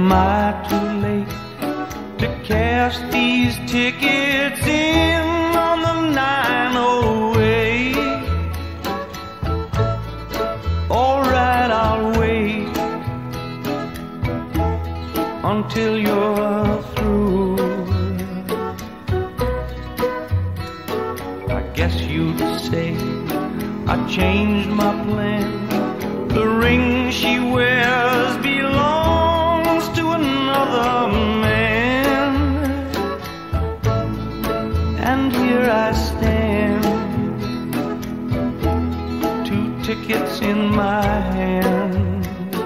Am I too late to cash these tickets in on the 908? Alright, I'll wait until you're through. I guess you'd say I changed my plan. The ring she wears belongs to another man. And here I stand, 2 tickets in my hand,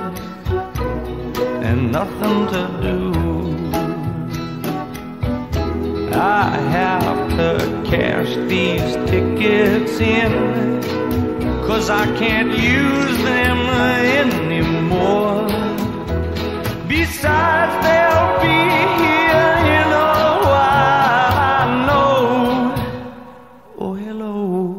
and nothing to do. I have to cash these tickets in, 'cause I can't use them anymore. Besides, they'll be here in a while, I know. Oh, hello.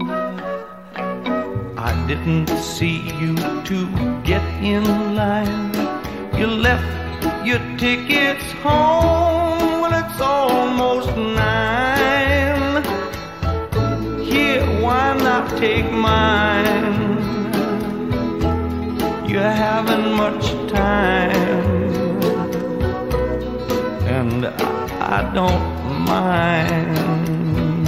I didn't see you two get in line. You left your tickets home. Well, it's almost 9. Here, why not take mine? You haven't much time, and I don't mind.